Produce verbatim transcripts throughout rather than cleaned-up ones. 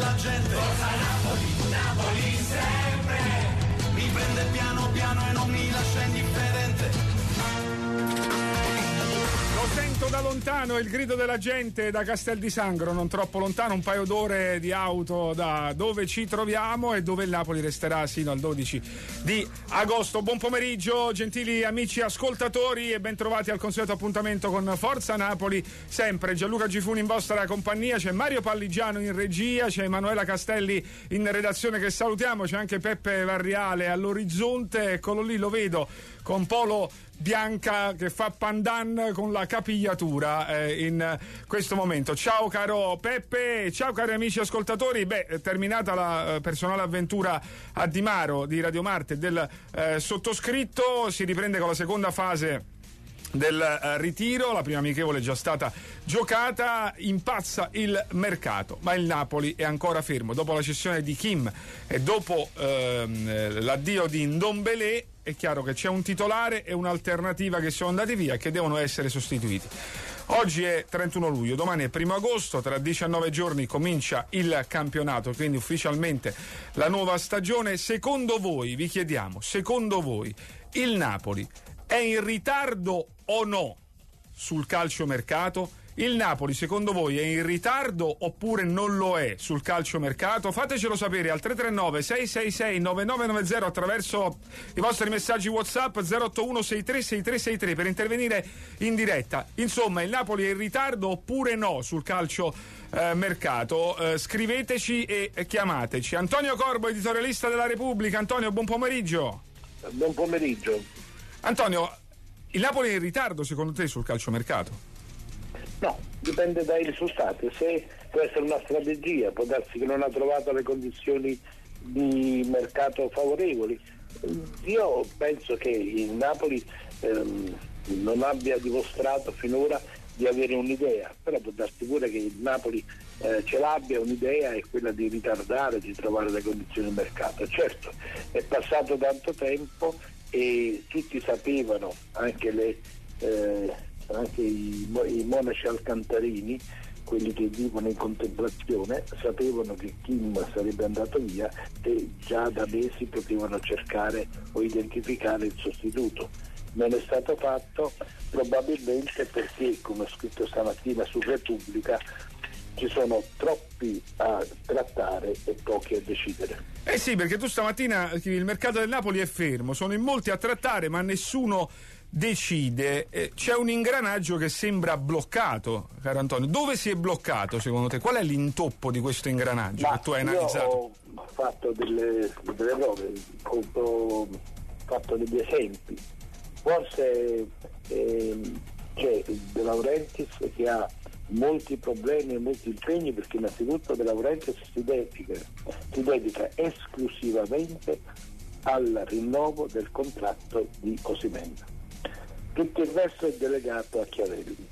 della gente. Forza Napoli, Napoli sempre, mi prende piano piano e non mi lascia indifferente. Lo sento da lontano, il grido della gente da Castel di Sangro, non troppo lontano, un paio d'ore di auto da dove ci troviamo e dove il Napoli resterà sino al dodici di agosto. Buon pomeriggio gentili amici ascoltatori e bentrovati al consueto appuntamento con Forza Napoli, sempre Gianluca Gifuni in vostra compagnia, c'è Mario Palligiano in regia, c'è Emanuela Castelli in redazione che salutiamo, c'è anche Peppe Varriale all'orizzonte, eccolo lì, lo vedo con polo bianca che fa pandan con la capigliatura eh, in questo momento. Ciao caro Peppe, ciao cari amici ascoltatori. Beh, terminata la eh, personale avventura a Dimaro di Radio Marte e del eh, sottoscritto, si riprende con la seconda fase del eh, ritiro, la prima amichevole è già stata giocata, impazza il mercato, ma il Napoli è ancora fermo. Dopo la cessione di Kim e dopo ehm, l'addio di Ndombélé, è chiaro che c'è un titolare e un'alternativa che sono andati via e che devono essere sostituiti. Oggi è trentuno luglio, domani è primo agosto, tra diciannove giorni comincia il campionato, quindi ufficialmente la nuova stagione. Secondo voi, vi chiediamo, secondo voi il Napoli è in ritardo o no sul calciomercato? Il Napoli secondo voi è in ritardo oppure non lo è sul calciomercato? Fatecelo sapere al tre tre nove sei sei sei nove nove nove zero attraverso i vostri messaggi WhatsApp zero otto uno sei tre sei tre sei tre per intervenire in diretta. Insomma, il Napoli è in ritardo oppure no sul calcio eh, mercato? Eh, scriveteci e chiamateci. Antonio Corbo, editorialista della Repubblica. Antonio, buon pomeriggio. Buon pomeriggio. Antonio, il Napoli è in ritardo secondo te sul calciomercato? No, dipende dai risultati. Se può essere una strategia, può darsi che non ha trovato le condizioni di mercato favorevoli. Io penso che il Napoli ehm, non abbia dimostrato finora di avere un'idea, però può darsi pure che il Napoli eh, ce l'abbia un'idea, è quella di ritardare, di trovare le condizioni di mercato. Certo, è passato tanto tempo e tutti sapevano, anche le eh, anche i, i monaci alcantarini, quelli che vivono in contemplazione, sapevano che Kim sarebbe andato via e già da mesi potevano cercare o identificare il sostituto. Non è stato fatto probabilmente perché, come ho scritto stamattina su Repubblica, ci sono troppi a trattare e pochi a decidere. Eh sì, perché tu stamattina il mercato del Napoli è fermo, sono in molti a trattare ma nessuno decide. Eh, c'è un ingranaggio che sembra bloccato, caro Antonio. Dove si è bloccato secondo te? Qual è l'intoppo di questo ingranaggio ma che tu hai analizzato? Io ho fatto delle, delle prove, ho, ho fatto degli esempi. Forse eh, c'è De Laurentiis che ha molti problemi e molti impegni, perché innanzitutto De Laurentiis si dedica, si dedica esclusivamente al rinnovo del contratto di Osimhen. Tutto il resto è delegato a Chiavelli.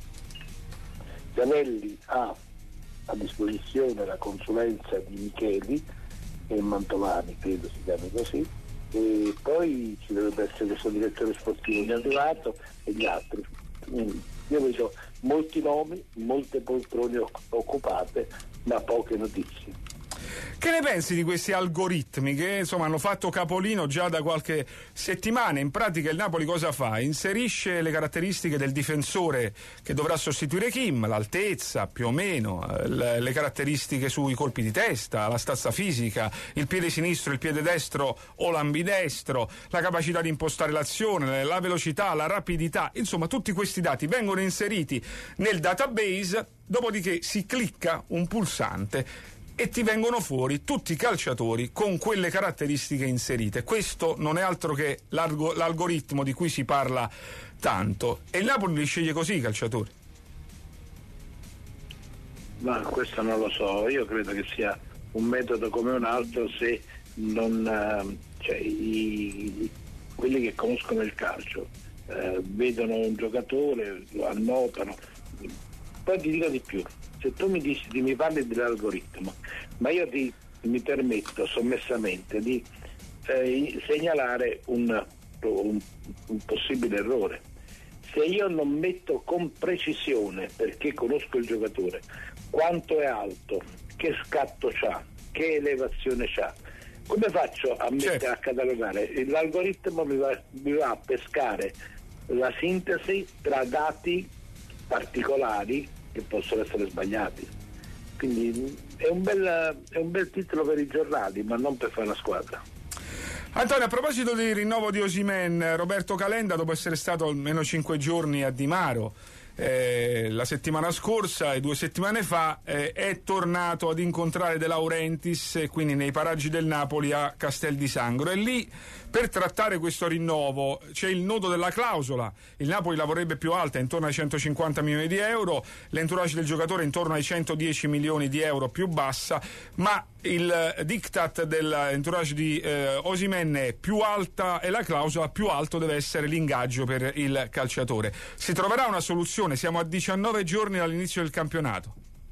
Chiavelli ha a disposizione la consulenza di Micheli e Mantovani, credo si chiami così, e poi ci dovrebbe essere questo direttore sportivo che è arrivato e gli altri. Io vedo molti nomi, molte poltrone occupate, ma poche notizie. Che ne pensi di questi algoritmi che insomma hanno fatto capolino già da qualche settimana? In pratica il Napoli cosa fa? Inserisce le caratteristiche del difensore che dovrà sostituire Kim, l'altezza più o meno, le, le caratteristiche sui colpi di testa, la stazza fisica, il piede sinistro, il piede destro o l'ambidestro, la capacità di impostare l'azione, la velocità, la rapidità, insomma tutti questi dati vengono inseriti nel database, dopodiché si clicca un pulsante e ti vengono fuori tutti i calciatori con quelle caratteristiche inserite. Questo non è altro che l'algo, l'algoritmo di cui si parla tanto. E il Napoli li sceglie così i calciatori? Ma questo non lo so, io credo che sia un metodo come un altro, se non cioè, i, quelli che conoscono il calcio eh, vedono un giocatore, lo annotano. Poi ti dico di più. Se tu mi dici, mi parli dell'algoritmo, ma io ti mi permetto sommessamente di eh, segnalare un, un, un possibile errore. se io non metto con precisione, perché conosco il giocatore, quanto è alto, che scatto c'ha, che elevazione c'ha, come faccio a, mettere, certo. a catalogare? L'algoritmo mi va, mi va a pescare la sintesi tra dati particolari che possono essere sbagliati. Quindi è un bel, è un bel titolo per i giornali, ma non per fare la squadra. Antonio, a proposito di rinnovo di Osimhen, Roberto Calenda, dopo essere stato almeno cinque giorni a Di Maro eh, la settimana scorsa e due settimane fa, eh, è tornato ad incontrare De Laurentiis, eh, quindi nei paraggi del Napoli a Castel di Sangro, e lì per trattare questo rinnovo c'è il nodo della clausola. Il Napoli la vorrebbe più alta, intorno ai centocinquanta milioni di euro, l'entourage del giocatore intorno ai centodieci milioni di euro, più bassa, ma il diktat dell'entourage di eh, Osimhen è più alta e la clausola, più alto deve essere l'ingaggio per il calciatore. Si troverà una soluzione? Siamo a diciannove giorni dall'inizio del campionato.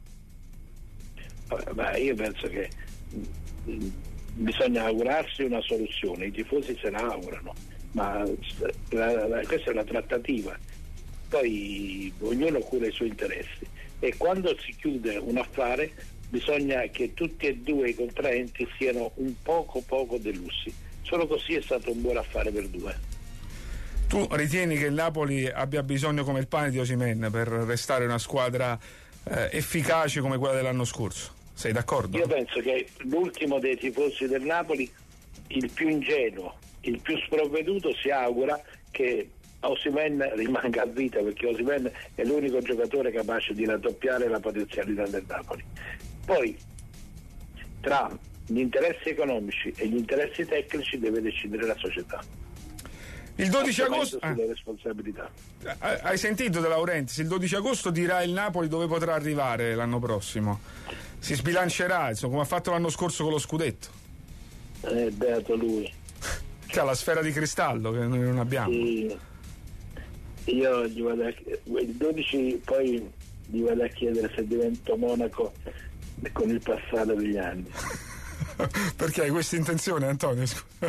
Beh, io penso che bisogna augurarsi una soluzione, i tifosi se la augurano, ma la, la, questa è una trattativa, poi ognuno cura i suoi interessi e quando si chiude un affare bisogna che tutti e due i contraenti siano un poco poco delusi, solo così è stato un buon affare per due. Tu ritieni che il Napoli abbia bisogno come il pane di Osimhen per restare una squadra eh, efficace come quella dell'anno scorso? Sei d'accordo? Io penso che l'ultimo dei tifosi del Napoli, il più ingenuo, il più sprovveduto, si augura che Osimhen rimanga a vita, perché Osimhen è l'unico giocatore capace di raddoppiare la potenzialità del Napoli. Poi tra gli interessi economici e gli interessi tecnici deve decidere la società. Il dodici agosto sulle responsabilità. Hai sentito De Laurentiis? Il dodici agosto dirà il Napoli dove potrà arrivare l'anno prossimo. Si sbilancerà, insomma, come ha fatto l'anno scorso con lo scudetto. Eh, beato lui. Che ha la sfera di cristallo che noi non abbiamo. Sì. Io gli vado a, il dodici poi gli vado a chiedere se divento monaco con il passato degli anni. Perché hai questa intenzione, Antonio?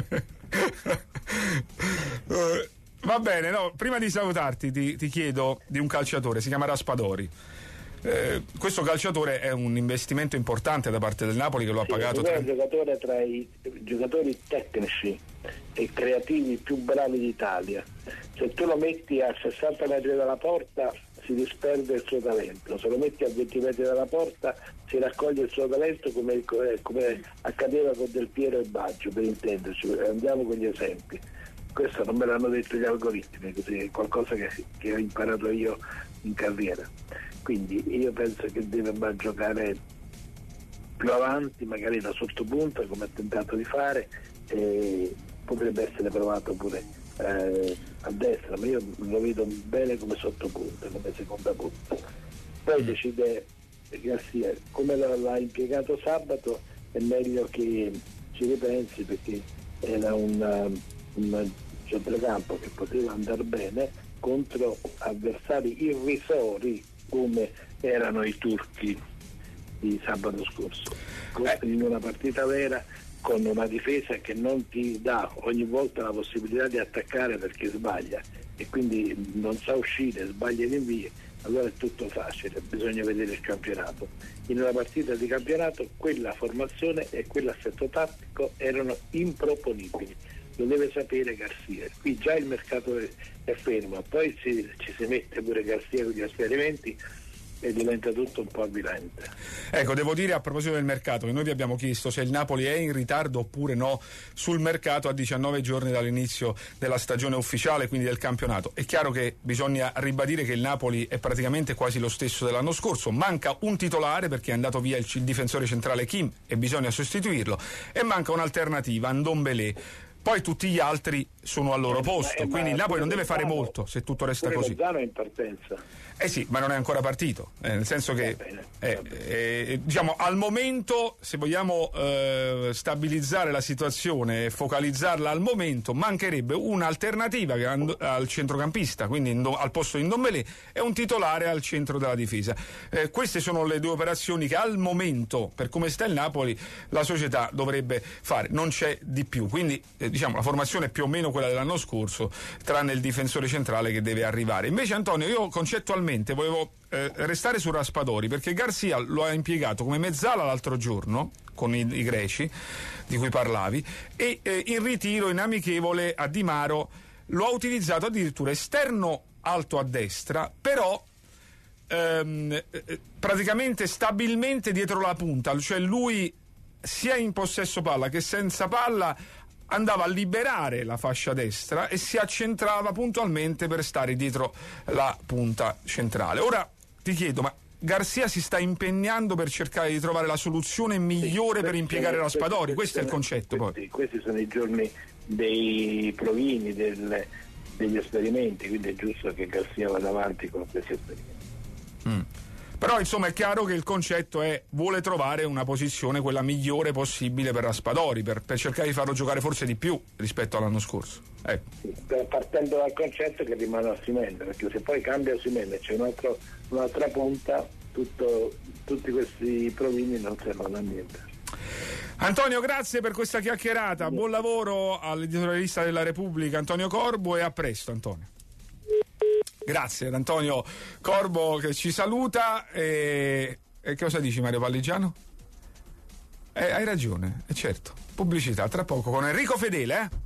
uh, va bene, no, prima di salutarti ti, ti chiedo di un calciatore, si chiama Raspadori. Eh, questo calciatore è un investimento importante da parte del Napoli, che lo ha sì, pagato. È un giocatore tra i giocatori tecnici e creativi più bravi d'Italia. Se tu lo metti a sessanta metri dalla porta si disperde il suo talento, se lo metti a venti metri dalla porta si raccoglie il suo talento, come, come accadeva con Del Piero e Baggio, per intenderci. Andiamo con gli esempi. Questo non me l'hanno detto gli algoritmi, così è qualcosa che, che ho imparato io in carriera. Quindi io penso che deve giocare più avanti, magari da sottopunta, come ha tentato di fare, e potrebbe essere provato pure eh, a destra, ma io lo vedo bene come sottopunta, come seconda punta. Poi decide Garcia, come l'ha impiegato sabato è meglio che ci ripensi, perché era un, un centrocampo che poteva andare bene contro avversari irrisori come erano i turchi di sabato scorso, in una partita vera con una difesa che non ti dà ogni volta la possibilità di attaccare perché sbaglia e quindi non sa uscire, sbaglia gli invii, allora è tutto facile, bisogna vedere il campionato. In una partita di campionato quella formazione e quell'assetto tattico erano improponibili, lo deve sapere Garcia. Qui già il mercato è, è fermo, poi si, ci si mette pure Garcia con gli esperimenti e diventa tutto un po' avvilente. Ecco, devo dire a proposito del mercato che noi vi abbiamo chiesto se il Napoli è in ritardo oppure no sul mercato a diciannove giorni dall'inizio della stagione ufficiale, quindi del campionato. È chiaro che bisogna ribadire che il Napoli è praticamente quasi lo stesso dell'anno scorso, manca un titolare perché è andato via il, il difensore centrale Kim e bisogna sostituirlo, e manca un'alternativa, Ndombele. Poi tutti gli altri sono al loro posto, eh, quindi il Napoli non deve fare molto se tutto resta così. Lozano è in partenza. Eh sì, ma non è ancora partito, eh, nel senso che bene, eh, eh, diciamo al momento, se vogliamo eh, stabilizzare la situazione e focalizzarla al momento, mancherebbe un'alternativa che and- al centrocampista, quindi in do- al posto di Ndombele, e un titolare al centro della difesa. Eh, queste sono le due operazioni che al momento, per come sta il Napoli, la società dovrebbe fare, non c'è di più, quindi eh, diciamo la formazione è più o meno quella quella dell'anno scorso, tranne il difensore centrale che deve arrivare. Invece Antonio, io concettualmente volevo eh, restare su Raspadori, perché Garcia lo ha impiegato come mezzala l'altro giorno con i, i greci di cui parlavi, e eh, in ritiro in amichevole a Di Maro lo ha utilizzato addirittura esterno alto a destra, però ehm, praticamente stabilmente dietro la punta, cioè lui sia in possesso palla che senza palla andava a liberare la fascia destra e si accentrava puntualmente per stare dietro la punta centrale. Ora ti chiedo, ma Garcia si sta impegnando per cercare di trovare la soluzione migliore sì, per impiegare Raspadori? Questo è il concetto. Questi, poi. questi sono i giorni dei provini, del, degli esperimenti, quindi è giusto che Garcia vada avanti con questi esperimenti. Mm. Però insomma è chiaro che il concetto è: vuole trovare una posizione quella migliore possibile per Raspadori, per, per cercare di farlo giocare forse di più rispetto all'anno scorso. Ecco. Sì, partendo dal concetto che rimane Osimhen, perché se poi cambia Osimhen e c'è un altro, un'altra punta, tutto, tutti questi provini non servono a niente. Antonio, grazie per questa chiacchierata, buon lavoro all'editorialista della Repubblica Antonio Corbo, e a presto Antonio. Grazie ad Antonio Corbo che ci saluta. E, e che cosa dici, Mario Palligiano? Eh, hai ragione, è certo. Pubblicità tra poco con Enrico Fedele, eh?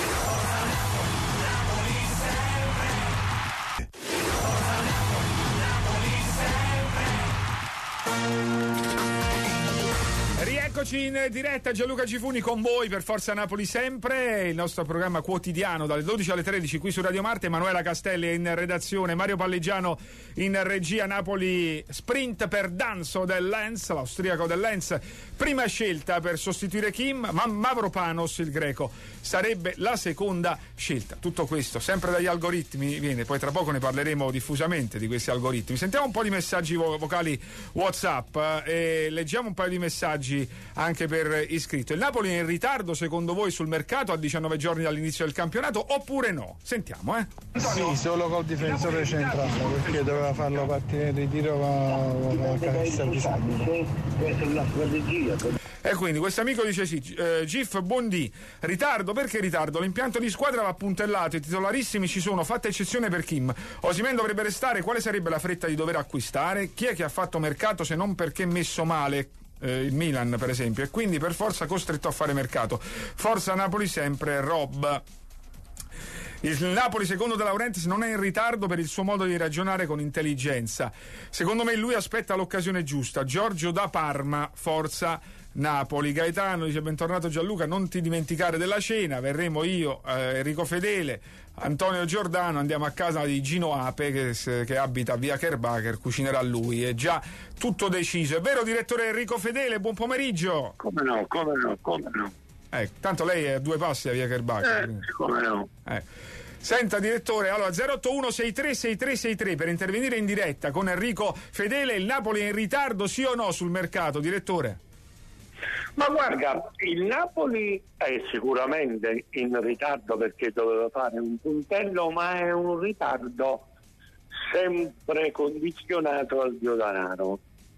Eccoci in diretta, Gianluca Gifuni con voi per Forza Napoli sempre, il nostro programma quotidiano dalle dodici alle tredici qui su Radio Marte. Emanuela Castelli in redazione, Mario Palligiano in regia. Napoli sprint per Danso del Lens, l'austriaco del Lens, prima scelta per sostituire Kim, ma Mavropanos, il greco, sarebbe la seconda scelta. Tutto questo sempre dagli algoritmi viene, poi tra poco ne parleremo diffusamente di questi algoritmi. Sentiamo un po' di messaggi vo- vocali WhatsApp eh, e leggiamo un paio di messaggi anche per iscritto. Il Napoli è in ritardo secondo voi sul mercato a diciannove giorni dall'inizio del campionato oppure no? Sentiamo, eh. Sì, solo col difensore centrale, perché doveva farlo partire in ritiro con la Castel di Sangro. Questa è una strategia. E quindi questo amico dice sì, eh, Gif, buondì, ritardo, perché ritardo? L'impianto di squadra va puntellato, i titolarissimi ci sono, fatta eccezione per Kim. Osimhen dovrebbe restare, quale sarebbe la fretta di dover acquistare? Chi è che ha fatto mercato se non perché messo male? Eh, il Milan per esempio, e quindi per forza costretto a fare mercato. Forza Napoli sempre, Rob. Il Napoli secondo De Laurentiis non è in ritardo per il suo modo di ragionare con intelligenza. Secondo me lui aspetta l'occasione giusta. Giorgio da Parma, forza Napoli. Gaetano dice: bentornato Gianluca, non ti dimenticare della cena, verremo io, eh, Enrico Fedele, Antonio Giordano, andiamo a casa di Gino Ape che, che abita via Kerbacher, cucinerà lui, è già tutto deciso. È vero direttore Enrico Fedele? Buon pomeriggio. Come no, come no, come no. Eh, tanto lei è a due passi da via Kerbacher. Eh, come no. Eh. Senta direttore, allora zero otto uno sei tre sei tre sei tre per intervenire in diretta con Enrico Fedele. Il Napoli è in ritardo sì o no sul mercato, direttore? Ma guarda, il Napoli è sicuramente in ritardo perché doveva fare un puntello, ma è un ritardo sempre condizionato al biodanaro.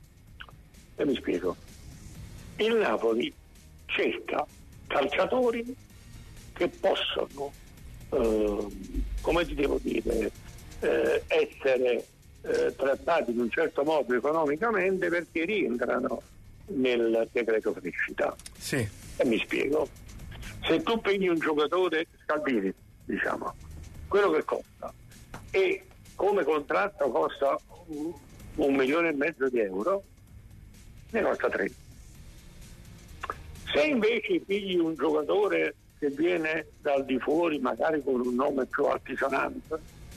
E mi spiego. Il Napoli cerca calciatori che possono, eh, come ti devo dire, eh, essere eh, trattati in un certo modo economicamente perché rientrano nel decreto crescita. Sì. E mi spiego. Se tu pigli un giocatore Scalvini, diciamo, quello che costa, e come contratto costa un, un milione e mezzo di euro, ne costa tre. Se invece pigli un giocatore che viene dal di fuori, magari con un nome più altisonante,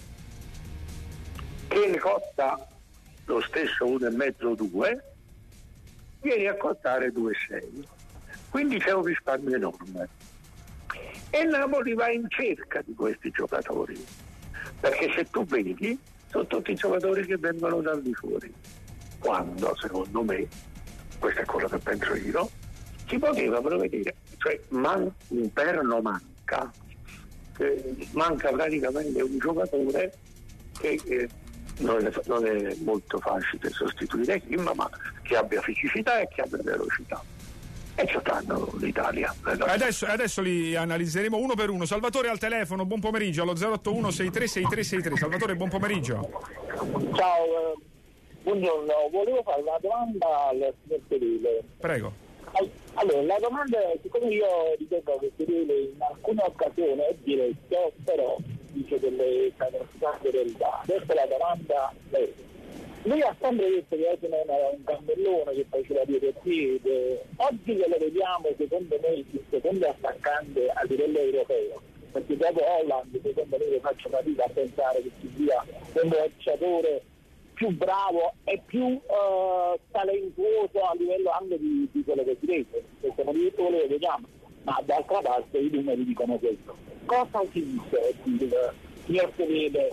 che ne costa lo stesso uno e mezzo due, vieni a costare due virgola sei, quindi c'è un risparmio enorme e Napoli va in cerca di questi giocatori, perché se tu vedi sono tutti giocatori che vengono dal di fuori, quando secondo me, questo è quello che penso io, si poteva prevedere, cioè man, un perno manca eh, manca praticamente un giocatore che eh, Non è, non è molto facile sostituire Kim, ma che abbia fisicità e che abbia velocità. e giocando l'Italia. Adesso, adesso li analizzeremo uno per uno. Salvatore al telefono, buon pomeriggio allo zero otto uno sei tre sei tre sei tre. Salvatore, buon pomeriggio. Ciao, eh, buongiorno, volevo fare una domanda al signor Fedele. Prego. Allora, la domanda è, siccome io ritengo che Fedele in alcune occasioni è diretto, però dice delle caratteristiche verità. Adesso la domanda è: lui ha sempre detto che Osimhen era un gambellone che faceva piede a piede. Oggi che lo vediamo, secondo me, il secondo attaccante a livello europeo, perché dopo Holland, secondo me, faccio fatica a pensare che ci sia un calciatore più bravo e più uh, talentuoso a livello anche di, di quello che si vede. Questo motivo lo vediamo, ma d'altra parte i numeri dicono questo. Cosa si dice il signor Fedele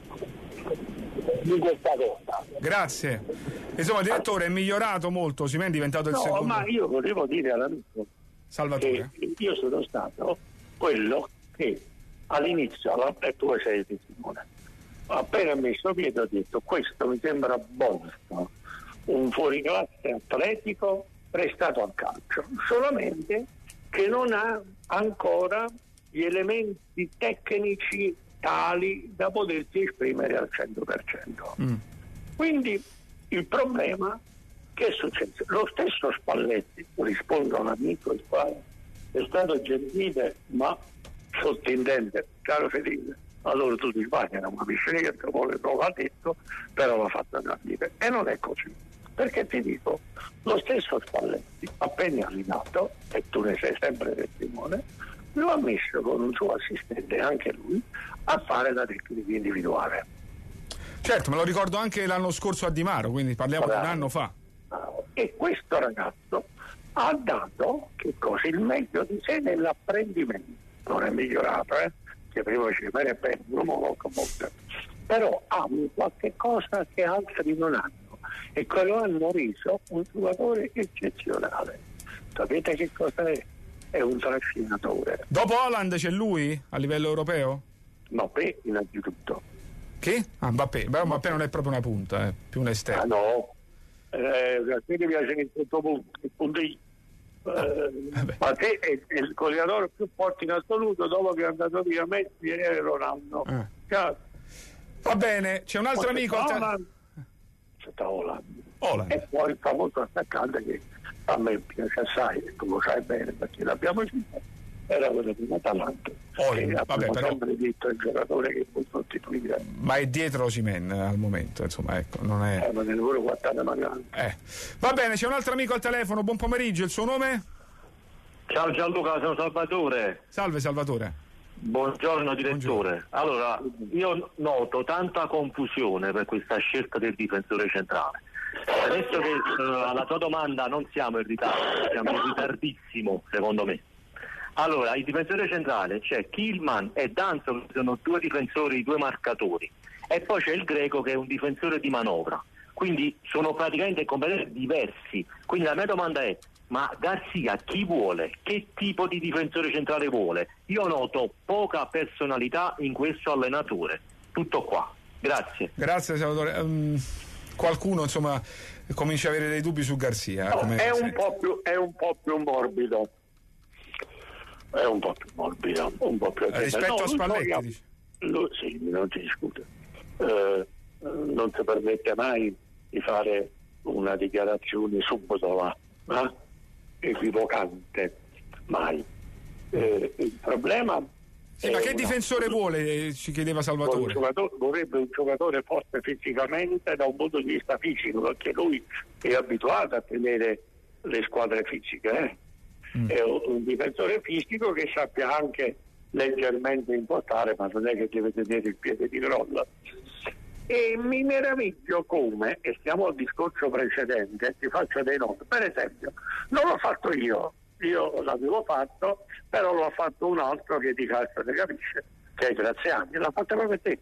di questa cosa? Grazie. Insomma, direttore, è migliorato molto, Osimhen è diventato il no, secondo. Ma io volevo dire all'amico Salvatore che io sono stato quello che all'inizio, e tu sei testimone, appena messo piede ho detto: questo mi sembra Bonsto, un fuoriclasse atletico prestato al calcio, solamente che non ha ancora gli elementi tecnici tali da potersi esprimere al cento per cento. Mm. Quindi il problema che è successo? Lo stesso Spalletti, rispondo a un amico il quale è stato gentile ma sottintende: caro Fedele, allora tu ti sbagli, non capisci niente, vuole non l'ha detto, però l'ha fatto capire. E non è così, perché ti dico, lo stesso Spalletti appena arrivato, e tu ne sei sempre testimone, lo ha messo con un suo assistente, anche lui, a fare la tecnica individuale. Certo, me lo ricordo anche l'anno scorso a Di Maro, quindi parliamo Bravo. di un anno fa. E questo ragazzo ha dato che cosa? Il meglio di sé nell'apprendimento. Non è migliorato, eh? Che prima ci bene bene, non lo comunque. Però ha un qualche cosa che altri non hanno, e quello hanno reso un giocatore eccezionale. Sapete che cosa è? È un trascinatore. Dopo Holland c'è lui a livello europeo? Mbappé innanzitutto. Chi? Ah, Mbappé. Beh, Mbappé non è proprio una punta, è più un esterno. Ah no, eh, a te mi piace il punto punto, il punto I. Eh, ma te è, è il goleatore più forte in assoluto dopo che è andato via Messi e Ronaldo. Eh. Cioè, va bene, c'è un altro amico. Holland. C'è Holland. Holland. E poi il famoso attaccante che a me piace assai, tu lo sai bene perché l'abbiamo citato, era quello di Atalanta. Oh, che vabbè, però sempre detto il giocatore che può sostituire. Ma è dietro Osimhen al momento, insomma, ecco, non è. Eh, ma ne pure guardate magari. Eh. Va bene, c'è un altro amico al telefono, buon pomeriggio, il suo nome? Ciao Gianluca, sono Salvatore. Salve Salvatore. Buongiorno direttore. Buongiorno. Allora, io noto tanta confusione per questa scelta del difensore centrale. Adesso che uh, alla tua domanda non siamo in ritardo, siamo in ritardissimo secondo me. Allora, il difensore centrale c'è Kilman e Danzo, che sono due difensori, due marcatori, e poi c'è il Greco che è un difensore di manovra, quindi sono praticamente completamente diversi. Quindi la mia domanda è: ma Garzia chi vuole? Che tipo di difensore centrale vuole? Io noto poca personalità in questo allenatore. Tutto qua. Grazie. Grazie Salvatore. Um, qualcuno insomma comincia a avere dei dubbi su Garzia. No, come è, un po più, è un po' più morbido. È un po' più morbido, un po' più rispetto no, a Spalletti. Lui, dice. Lui, sì, non si discute. Eh, non si permette mai di fare una dichiarazione subito, ma equivocante, mai. Eh, il problema sì, ma che una... difensore vuole, ci chiedeva Salvatore. Un giocatore, vorrebbe un giocatore forte fisicamente da un punto di vista fisico, perché lui è abituato a tenere le squadre fisiche, eh? Mm. È un difensore fisico che sappia anche leggermente impostare, ma non è che deve tenere il piede di crolla. E mi meraviglio come, e stiamo al discorso precedente, ti faccio dei noti. Per esempio, non l'ho fatto io, io l'avevo fatto, però l'ho fatto un altro che di calcio ne capisce, che è Graziani, l'ha fatto proprio te,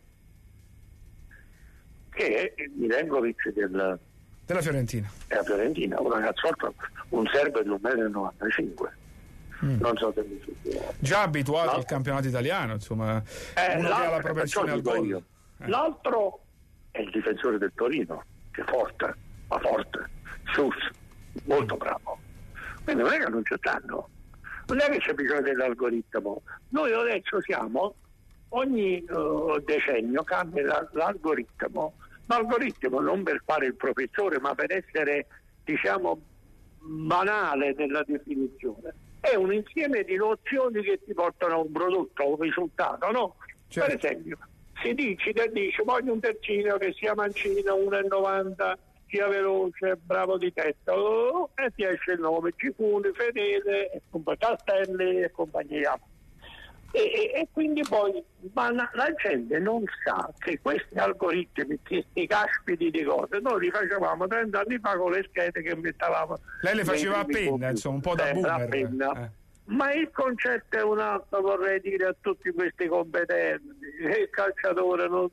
che è Milenkovic del della Fiorentina. Della Fiorentina, un ragazzotto, un serbo di un metro e novantacinque. Mm. Non so se mi succede. Già abituato l'altro... al campionato italiano, insomma, eh, uno che ha la propensione al gol. Eh. L'altro è il difensore del Torino, che è forte, ma forte, Sus, molto bravo. quindi non è che non ci stanno, non è che c'è bisogno dell'algoritmo. Noi adesso siamo, ogni uh, decennio cambia la, l'algoritmo, l'algoritmo non per fare il professore ma per essere, diciamo, banale nella definizione, è un insieme di nozioni che ti portano a un prodotto, a un risultato, no? Certo. Per esempio, si dice, dice voglio un terzino che sia mancino, uno e novanta, sia veloce, bravo di testa, oh, e ti esce il nome, Cifuni, Fedele, e Castelli e compagnia. E, e, e quindi poi ma la, la gente non sa che questi algoritmi, questi caspiti di cose, noi li facevamo trenta anni fa con le schede che mettavamo. Lei le faceva a penna, insomma, un po' da boomer. Eh. Ma il concetto è un altro, vorrei dire a tutti questi competenti, che il calciatore non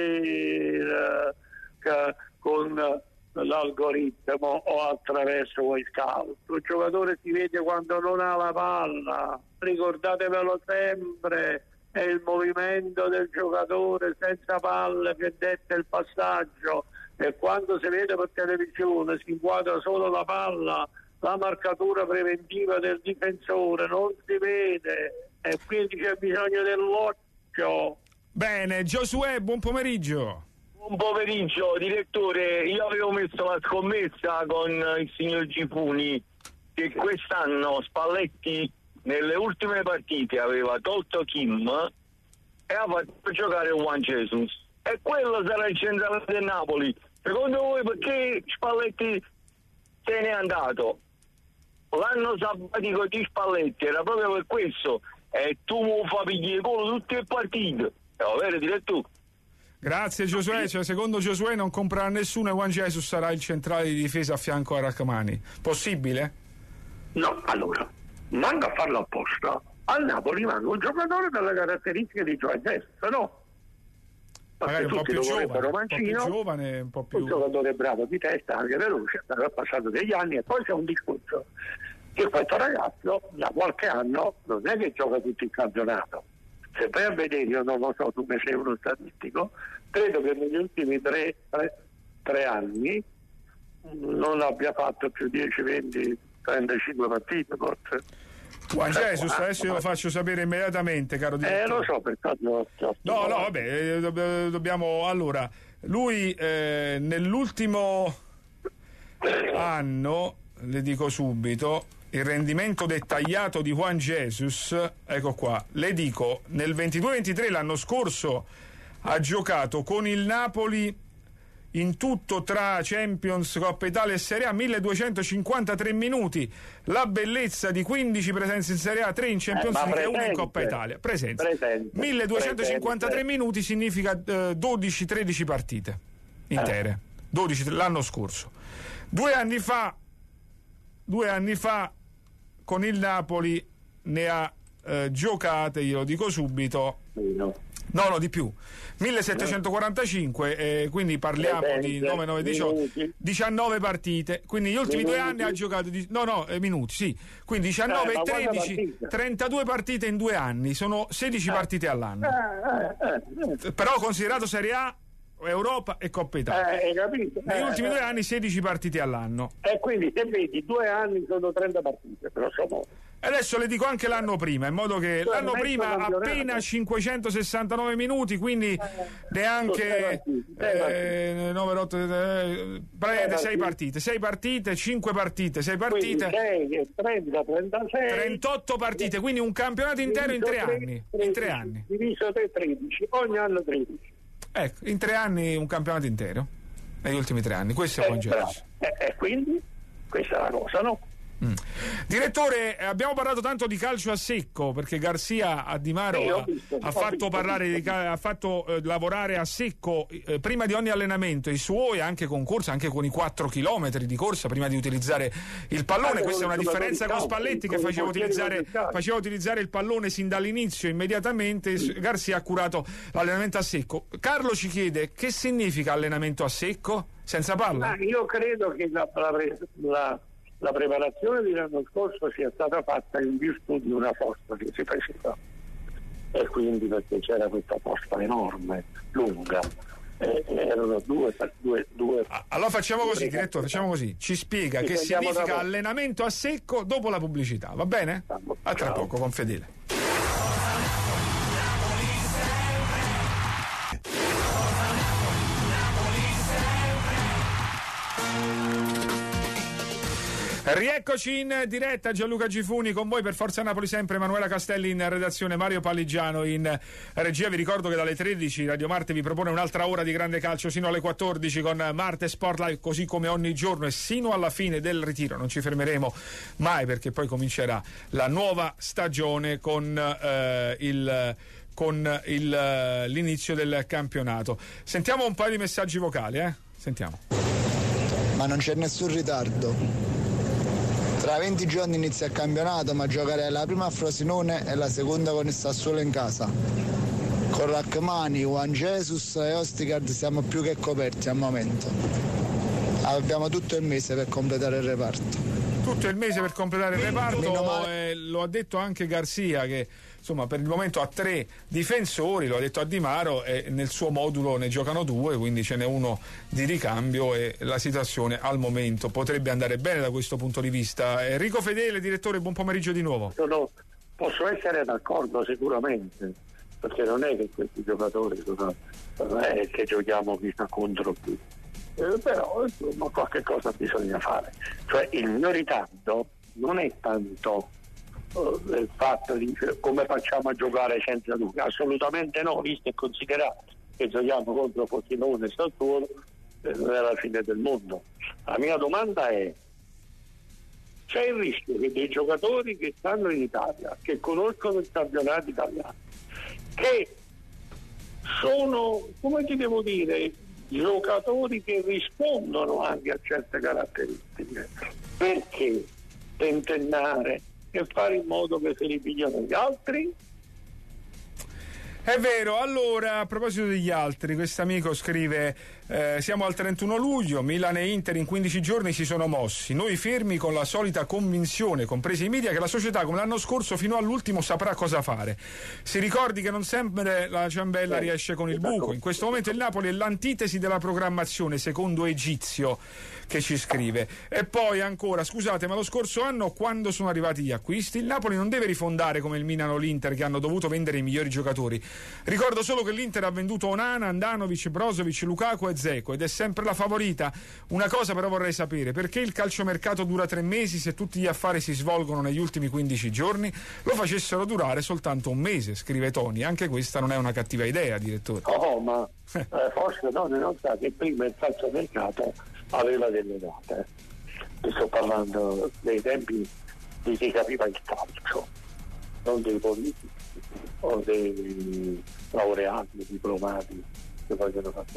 sapeva che con l'algoritmo o attraverso il calcio il giocatore si vede quando non ha la palla, ricordatevelo sempre, è il movimento del giocatore senza palla che detta il passaggio, e quando si vede per televisione si inquadra solo la palla, la marcatura preventiva del difensore non si vede, e quindi c'è bisogno dell'occhio. Bene, Giosuè, buon pomeriggio. Buon pomeriggio, direttore. Io avevo messo la scommessa con il signor Cifuni che quest'anno Spalletti nelle ultime partite aveva tolto Kim e ha fatto giocare Juan Jesus, e quello sarà il centrale del Napoli. Secondo voi perché Spalletti se n'è andato? L'anno sabbatico di Spalletti era proprio per questo, e tu mi fai pigliare culo tutte le partite, è vero direttore? Grazie Giosuè, cioè, secondo Giosuè non comprerà nessuno e Juan Jesus sarà il centrale di difesa a fianco a Rachmani. Possibile? No, allora, manca a farlo apposta. Al Napoli manca un giocatore delle caratteristiche di Juan Jesus, no? Magari un po' più giovane, Mancino, un po' più giovane, un po' più... un giocatore bravo di testa, anche veloce, sarà passato degli anni, e poi c'è un discorso che questo ragazzo da qualche anno non è che gioca tutto il campionato. Se vai a vedere, io non lo so, tu mi sei uno statistico, credo che negli ultimi tre, tre, tre anni non abbia fatto più dieci, venti, trentacinque partite forse. Juan Jesus, adesso io lo faccio sapere immediatamente, caro direttore. Eh, lo so, per caso. No, no, vabbè, dobbiamo... Allora, lui eh, nell'ultimo anno, le dico subito, il rendimento dettagliato di Juan Jesus, ecco qua, le dico, nel ventidue ventitré l'anno scorso ha giocato con il Napoli in tutto tra Champions, Coppa Italia e Serie A milleduecentocinquantatré minuti, la bellezza di quindici presenze in Serie A, tre in Champions eh, League e uno in Coppa Italia. Presenza. Presente, milleduecentocinquantatré presente. Minuti significa eh, dodici tredici partite intere, eh. dodici l'anno scorso. Due anni fa due anni fa con il Napoli ne ha eh, giocate, glielo dico subito, no, no, di più, millesettecentoquarantacinque, eh, quindi parliamo presente, di nove nove diciotto, diciannove partite, quindi gli ultimi minuti. Due anni ha giocato di, no no eh, minuti, sì, quindi diciannove e eh, tredici, trentadue partite in due anni, sono sedici eh. partite all'anno, eh, eh, eh. però considerato Serie A, Europa e Coppa Italia, eh, capito? negli eh, ultimi eh. due anni sedici partite all'anno, e quindi se vedi due anni sono trenta partite, però sono... Adesso le dico anche l'anno prima, in modo che cioè, l'anno prima appena cinquecentosessantanove minuti, quindi eh, neanche nove otto praticamente sei partite, sei partite, cinque partite, sei partite, sei, trenta, trentasei, trentotto partite, quindi un campionato intero in tre anni, in tre anni. Diviso per tredici, ogni anno tredici. Ecco, in tre anni un campionato intero, negli ultimi tre anni, questo è Juan Jesus. E eh, quindi questa è la cosa, no? Mm. Direttore, abbiamo parlato tanto di calcio a secco perché Garcia a Di Maro sì, ha, visto, ha fatto visto, parlare di, ha fatto eh, lavorare a secco eh, prima di ogni allenamento i suoi, anche con corsa, anche con i quattro chilometri di corsa prima di utilizzare il pallone. Questa è una differenza con Spalletti che faceva utilizzare, faceva utilizzare il pallone sin dall'inizio immediatamente. Sì. Garcia ha curato l'allenamento a secco. Carlo ci chiede che significa allenamento a secco senza palla? Ah, io credo che la, la, la La preparazione dell'anno scorso sia stata fatta in virtù di una posta che si faceva, e quindi perché c'era questa posta enorme, lunga, eh, erano due, due, due. Allora facciamo così, direttore, facciamo così. Ci spiega che significa allenamento a secco dopo la pubblicità, va bene? A tra poco con Fedele. Rieccoci in diretta, Gianluca Gifuni con voi per Forza Napoli sempre, Emanuela Castelli in redazione, Mario Palligiano in regia. Vi ricordo che dalle tredici Radio Marte vi propone un'altra ora di grande calcio sino alle quattordici con Marte Sport Live, così come ogni giorno e sino alla fine del ritiro. Non ci fermeremo mai perché poi comincerà la nuova stagione con eh, il con il, l'inizio del campionato. Sentiamo un paio di messaggi vocali, eh? Sentiamo. Ma non c'è nessun ritardo. Tra venti giorni inizia il campionato, ma giocare la prima a Frosinone e la seconda con il Sassuolo in casa. Con Rachmani, Juan Jesus e Ostigard siamo più che coperti al momento. Abbiamo tutto il mese per completare il reparto. Tutto il mese per completare il reparto, eh, lo ha detto anche Garzia che insomma per il momento ha tre difensori, lo ha detto a Di Maro, e nel suo modulo ne giocano due, quindi ce n'è uno di ricambio e la situazione al momento potrebbe andare bene da questo punto di vista. Enrico Fedele, direttore, buon pomeriggio di nuovo. No, posso essere d'accordo sicuramente, perché non è che questi giocatori sono, non è che giochiamo chissà contro chi. Eh, però insomma qualche cosa bisogna fare, cioè il mio ritardo non è tanto uh, il fatto di come facciamo a giocare senza Luca, assolutamente no, visto e considerato che giochiamo contro Frosinone e Sassuolo, eh, non è la fine del mondo. La mia domanda è: c'è il rischio che dei giocatori che stanno in Italia, che conoscono il campionato italiano, che sono, come ti devo dire, giocatori che rispondono anche a certe caratteristiche, perché tentennare e fare in modo che se li pigliano gli altri? È vero. Allora, a proposito degli altri, questo amico scrive eh, siamo al trentuno luglio, Milan e Inter in quindici giorni si sono mossi, noi fermi con la solita convinzione, compresi i media, che la società come l'anno scorso fino all'ultimo saprà cosa fare. Si ricordi che non sempre la ciambella riesce con il buco. In questo momento il Napoli è l'antitesi della programmazione, secondo Egizio che ci scrive. E poi ancora, scusate, ma lo scorso anno quando sono arrivati gli acquisti il Napoli non deve rifondare come il Milan o l'Inter che hanno dovuto vendere i migliori giocatori. Ricordo solo che l'Inter ha venduto Onana, Andanovic, Brozovic, Lukaku e Dzeko ed è sempre la favorita. Una cosa però vorrei sapere: perché il calciomercato dura tre mesi se tutti gli affari si svolgono negli ultimi quindici giorni? Lo facessero durare soltanto un mese, scrive Tony. Anche questa non è una cattiva idea, direttore. Oh, ma eh, forse Tony non sa che prima il calciomercato aveva delle date. Ti sto parlando dei tempi di chi capiva il calcio, non dei politici o dei laureati, diplomati che vogliono fare.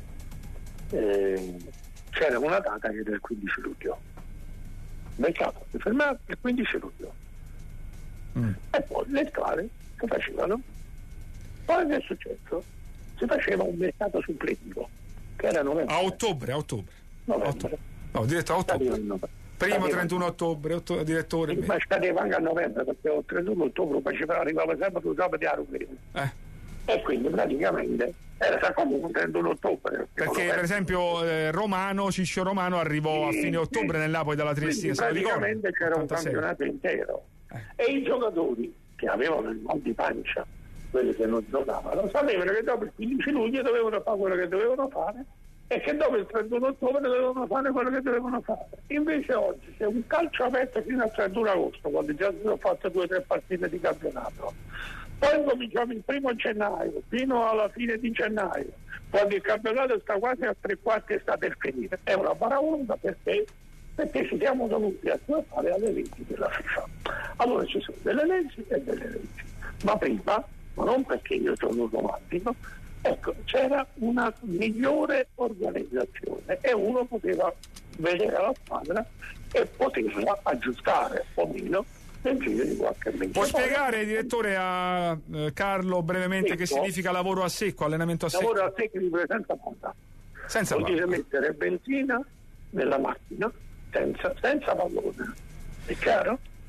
Eh, c'era una data che era il quindici luglio. Il mercato si fermava il quindici luglio. Mm. E poi le strade si facevano. Poi che è successo? Si faceva un mercato suppletivo che era novembre. A ottobre, a ottobre. Novembre. No, diretto a ottobre. Primo trentuno ottobre, otto, direttore. Ma scadeva anche a novembre, perché il trentuno ottobre faceva, arrivava sempre il sabato a Rubino. Eh. E quindi praticamente era comunque il trentuno ottobre. Perché per esempio eh, Romano, Ciccio Romano arrivò sì, a fine ottobre sì. nel Napoli dalla Triestina. Praticamente c'era ottantasei. Un campionato intero. Eh. E i giocatori che avevano il mal di pancia, quelli che non giocavano, sapevano che dopo il quindici luglio dovevano fare quello che dovevano fare e che dopo il trentuno ottobre dovevano fare quello che dovevano fare. Invece oggi c'è un calcio aperto fino al trentuno agosto, quando già si sono fatte due o tre partite di campionato. Poi cominciamo il primo gennaio fino alla fine di gennaio, quando il campionato sta quasi a tre quarti e sta per finire. È una paraonda perché perché ci siamo dovuti attuare alle leggi della FIFA. Allora ci sono delle leggi e delle leggi, ma prima, ma non perché io sono un romantico, ecco, c'era una migliore organizzazione e uno poteva vedere la squadra e poterla aggiustare o meno nel giro di qualche mese. Può spiegare, direttore, a eh, Carlo brevemente secco, che significa lavoro a secco, allenamento a secco? Lavoro a secco di senza palla. Senza Vuol palla. dire mettere benzina nella macchina senza, senza pallone. È chiaro?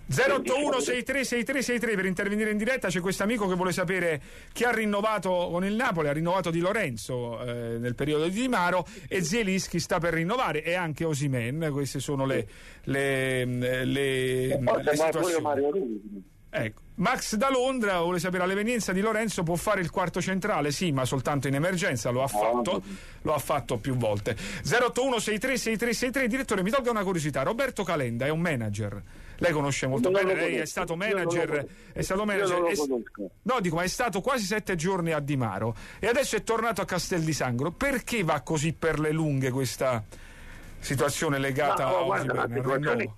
zero otto uno sei tre sei tre sei tre per intervenire in diretta. C'è questo amico che vuole sapere chi ha rinnovato con il Napoli, ha rinnovato Di Lorenzo eh, nel periodo di Di Maro, e Zielinski sta per rinnovare, e anche Osimhen. Queste sono le, le, le, le, le situazioni. Ecco. Max da Londra vuole sapere: all'evenienza Di Lorenzo può fare il quarto centrale? Sì, ma soltanto in emergenza, lo ha fatto, lo ha fatto più volte. zero otto uno sei tre sei tre sei tre. Direttore, mi tolga una curiosità: Roberto Calenda è un manager, lei conosce molto bene, lei è stato manager, è stato manager è, no dico ma è stato quasi sette giorni a Di Maro e adesso è tornato a Castel di Sangro. Perché va così per le lunghe questa situazione legata ma, a guarda, oggi bene,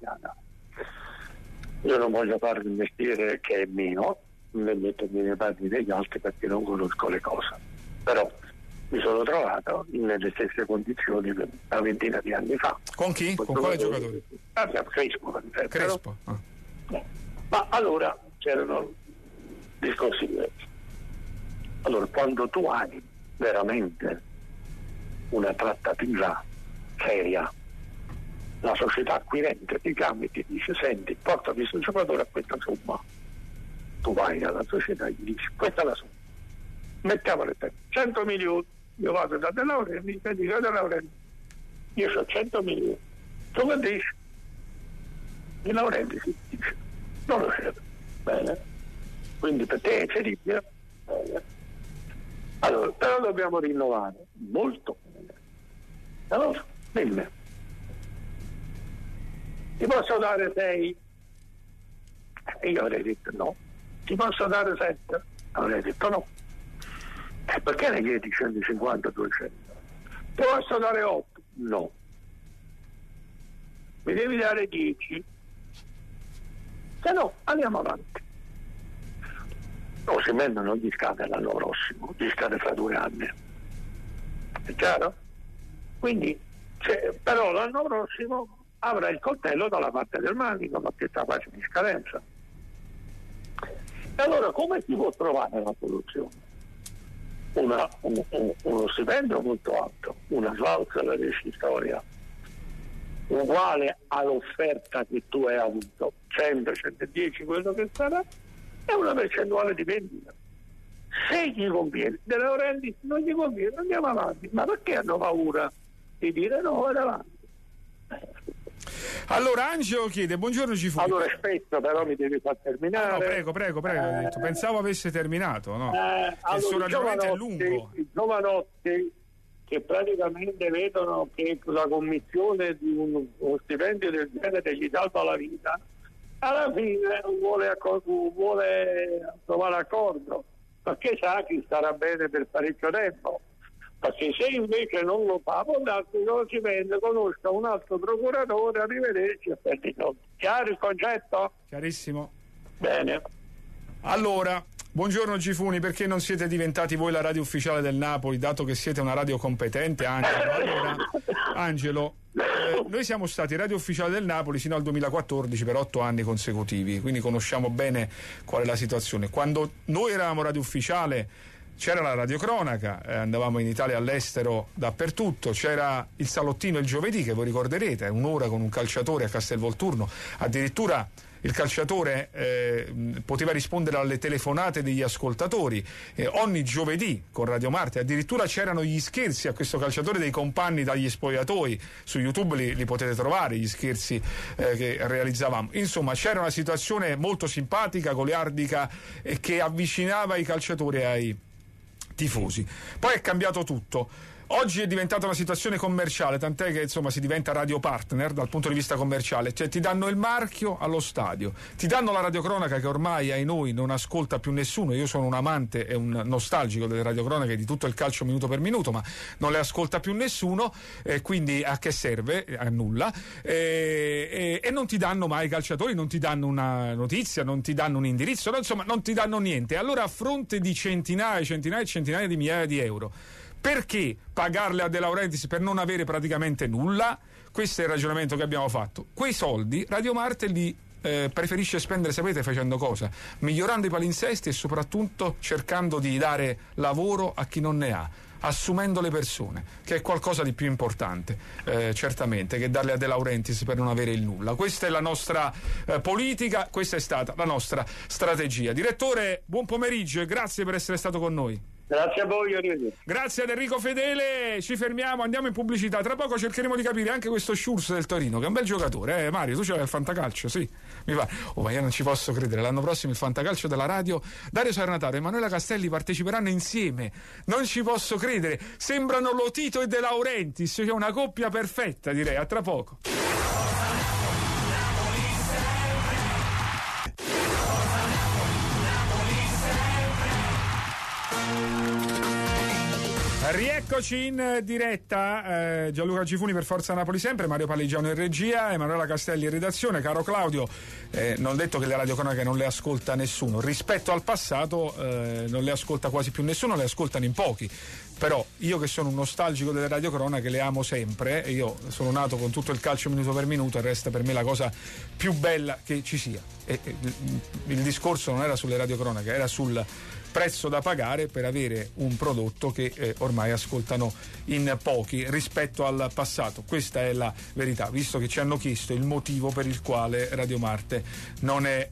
io non voglio fare il mestiere che è mio, né mettermi nei panni degli altri perché non conosco le cose, però mi sono trovato nelle stesse condizioni una ventina di anni fa. Con chi? Con quale giocatore? Ah, Crespo, per esempio. Crespo. Ah. No. Ma allora c'erano discorsi diversi. Allora, quando tu hai veramente una trattativa seria, la società acquirente ti chiama e ti dice: senti, portami questo giocatore a questa somma. Tu vai alla società e gli dici: questa è la somma, mettiamo le te cento milioni, io vado da De Laurenti e dico: De Laurenti, io ho cento milioni, tu che dici? De Laurenti si dice: non lo c'è. Bene, quindi per te è credibile. Bene. Allora, però dobbiamo rinnovare molto bene. Allora, dimmi, ti posso dare sei? E io avrei detto no. Ti posso dare sette? Avrei detto no. E perché ne chiedi centocinquanta duecento? Ti posso dare otto? No. Mi devi dare dieci? Se no, andiamo avanti. Osimhen non gli scade l'anno prossimo, gli scade fra due anni. È chiaro? Quindi, cioè, però l'anno prossimo avrà il coltello dalla parte del manico perché sta quasi di scadenza. E allora come si può trovare la soluzione? Una, un, un, uno stipendio molto alto, una clausola di storia uguale all'offerta che tu hai avuto, cento centodieci quello che sarà, e una percentuale di vendita. Se gli conviene, De Laurenti non gli conviene, andiamo avanti. Ma perché hanno paura di dire no, vado avanti? Allora Angelo chiede: buongiorno Cifuni. Allora aspetta, però mi devi far terminare. No, prego, prego, prego. Eh, detto. Pensavo avesse terminato, no? Eh, allora, il suo ragionamento è lungo. I giovanotti che praticamente vedono che la commissione di un, uno stipendio del genere gli salva la vita, alla fine vuole, accor- vuole trovare accordo, perché sa che starà bene per parecchio tempo. Perché se invece non lo fa, può darsi che lo si vende, conosca un altro procuratore, arrivederci e perdi i soldi. Chiaro il concetto? Chiarissimo. Bene. Allora, buongiorno Cifuni, perché non siete diventati voi la radio ufficiale del Napoli, dato che siete una radio competente? Angelo, allora, Angelo eh, noi siamo stati radio ufficiale del Napoli sino al duemilaquattordici per otto anni consecutivi, quindi conosciamo bene qual è la situazione. Quando noi eravamo radio ufficiale c'era la radiocronaca, eh, andavamo in Italia e all'estero dappertutto, c'era il salottino il giovedì, che voi ricorderete, un'ora con un calciatore a Castelvolturno, addirittura il calciatore eh, poteva rispondere alle telefonate degli ascoltatori eh, ogni giovedì con Radio Marte. Addirittura c'erano gli scherzi a questo calciatore dei compagni dagli spogliatoi, su YouTube li, li potete trovare gli scherzi eh, che realizzavamo. Insomma, c'era una situazione molto simpatica, goliardica, eh, che avvicinava i calciatori ai tifosi. Poi è cambiato tutto. Oggi è diventata una situazione commerciale, tant'è che insomma si diventa radio partner dal punto di vista commerciale, cioè ti danno il marchio allo stadio, ti danno la radiocronaca che ormai ai noi non ascolta più nessuno. Io sono un amante e un nostalgico delle radiocronache, di tutto il calcio minuto per minuto, ma non le ascolta più nessuno, eh, quindi a che serve? A nulla. Eh, eh, e non ti danno mai i calciatori, non ti danno una notizia, non ti danno un indirizzo, no, insomma non ti danno niente. Allora, a fronte di centinaia, centinaia e centinaia di migliaia di euro, perché pagarle a De Laurentiis per non avere praticamente nulla? Questo è il ragionamento che abbiamo fatto. Quei soldi Radio Marte li eh, preferisce spendere, sapete facendo cosa? Migliorando i palinsesti e soprattutto cercando di dare lavoro a chi non ne ha. assumendo le persone, che è qualcosa di più importante, eh, certamente, che darle a De Laurentiis per non avere il nulla. Questa è la nostra eh, politica, questa è stata la nostra strategia. Direttore, buon pomeriggio e grazie per essere stato con noi. Grazie a voi, arrivederci. Grazie ad Enrico Fedele, ci fermiamo, andiamo in pubblicità. Tra poco cercheremo di capire anche questo Schurz del Torino, che è un bel giocatore, eh Mario, tu c'hai il fantacalcio, sì, mi fa. Oh, ma io non ci posso credere, l'anno prossimo il fantacalcio della radio, Dario Sarnataro e Emanuela Castelli parteciperanno insieme, non ci posso credere, sembrano Lotito e De Laurentiis, cioè una coppia perfetta, direi. A tra poco. Rieccoci in diretta, eh, Gianluca Gifuni per Forza Napoli sempre, Mario Palleggiano in regia, Emanuela Castelli in redazione. Caro Claudio, eh, non detto che le radiocronache non le ascolta nessuno, rispetto al passato eh, non le ascolta quasi più nessuno, le ascoltano in pochi, però io che sono un nostalgico delle radiocronache le amo sempre, io sono nato con tutto il calcio minuto per minuto e resta per me la cosa più bella che ci sia. E, e, il discorso non era sulle radiocronache, era sul prezzo da pagare per avere un prodotto che eh, ormai ascoltano in pochi rispetto al passato. Questa è la verità, visto che ci hanno chiesto il motivo per il quale Radio Marte non è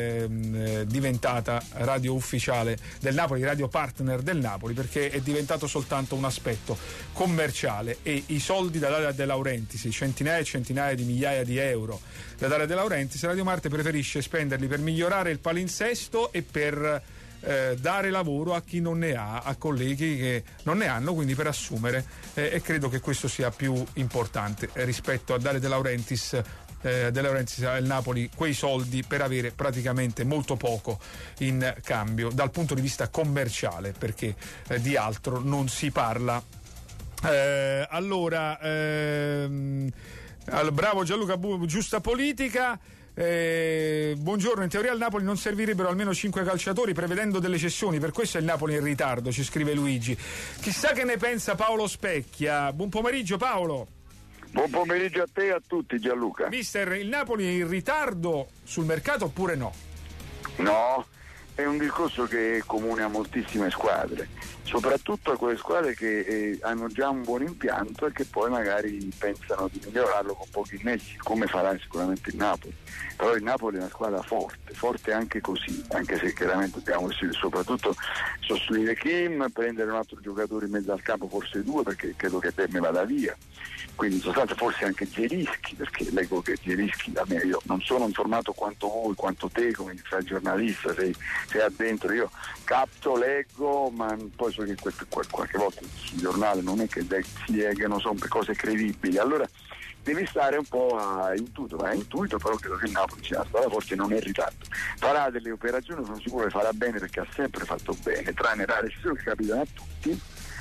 eh, diventata radio ufficiale del Napoli, radio partner del Napoli, perché è diventato soltanto un aspetto commerciale e i soldi da dare a De Laurentiis, centinaia e centinaia di migliaia di euro da dare a De Laurentiis, Radio Marte preferisce spenderli per migliorare il palinsesto e per Eh, dare lavoro a chi non ne ha, a colleghi che non ne hanno, quindi per assumere eh, e credo che questo sia più importante eh, rispetto a dare De Laurentiis eh, De Laurentiis al Napoli quei soldi per avere praticamente molto poco in cambio dal punto di vista commerciale, perché eh, di altro non si parla. Eh, allora ehm, al bravo Gianluca Bu, giusta politica. Eh, buongiorno, in teoria al Napoli non servirebbero almeno cinque calciatori prevedendo delle cessioni, per questo è il Napoli in ritardo, ci scrive Luigi. Chissà che ne pensa Paolo Specchia. Buon pomeriggio Paolo. Buon pomeriggio a te e a tutti Gianluca. Mister, il Napoli è in ritardo sul mercato oppure no? No, è un discorso che è comune a moltissime squadre, soprattutto a quelle squadre che eh, hanno già un buon impianto e che poi magari pensano di migliorarlo con pochi innesti, come farà sicuramente il Napoli. Però il Napoli è una squadra forte, forte anche così, anche se chiaramente dobbiamo soprattutto sostituire Kim, prendere un altro giocatore in mezzo al campo, forse due, perché credo che Bemme vada via. Quindi in sostanza forse anche Zielinski, perché leggo che Zielinski, da me, io non sono informato quanto voi, quanto te, come fai giornalista, sei, sei addentro, io capto, leggo, ma poi so che qualche volta sul giornale non è che si legano, sono cose credibili, allora devi stare un po' a intuito, ma a intuito però credo che il Napoli sia una squadra forte, non è in ritardo, farà delle operazioni, sono sicuro che farà bene perché ha sempre fatto bene, tranne rare situazioni che capitano a tutti,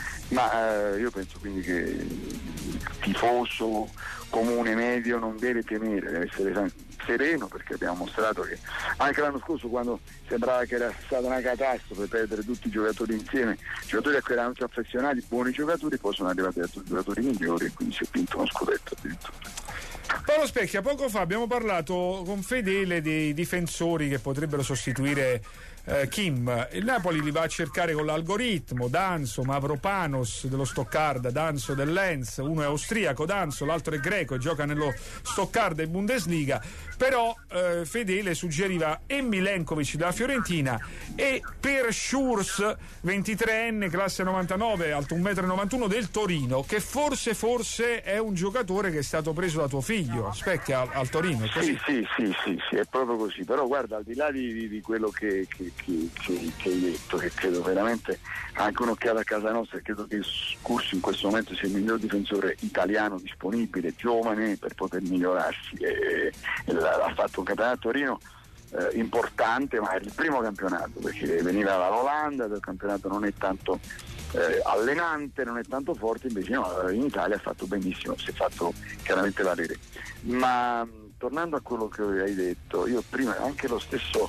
ma eh, io penso quindi che il tifoso comune medio non deve temere, deve essere sereno, perché abbiamo mostrato che anche l'anno scorso, quando sembrava che era stata una catastrofe perdere tutti i giocatori insieme, giocatori a cui erano affezionati, buoni giocatori, poi sono arrivati altri giocatori migliori e quindi si è vinto uno scudetto addirittura. Paolo Specchia, poco fa abbiamo parlato con Fedele dei difensori che potrebbero sostituire eh, Kim. Il Napoli li va a cercare con l'algoritmo, Danso, Mavropanos dello Stoccarda, Danso del Lens, uno è austriaco Danso, l'altro è greco e gioca nello Stoccarda in Bundesliga, però eh, Fedele suggeriva e Milenkovic della Fiorentina e per Schurz, ventitreenne, classe novantanove, alto uno virgola novantuno metri del Torino, che forse forse è un giocatore che è stato preso da tuo figlio, Specchia, al, al Torino. È così? Sì, sì, sì, sì, sì, è proprio così, però guarda, al di là di, di, di quello che, che, che, che, che hai detto, che credo veramente anche un'occhiata a casa nostra, credo che Schurz in questo momento sia il miglior difensore italiano disponibile, giovane, per poter migliorarsi, e, e ha fatto un campionato a Torino eh, importante, ma è il primo campionato perché veniva dall'Olanda, il campionato non è tanto eh, allenante, non è tanto forte, invece no, in Italia ha fatto benissimo, si è fatto chiaramente valere. Ma tornando a quello che hai detto, io prima anche lo stesso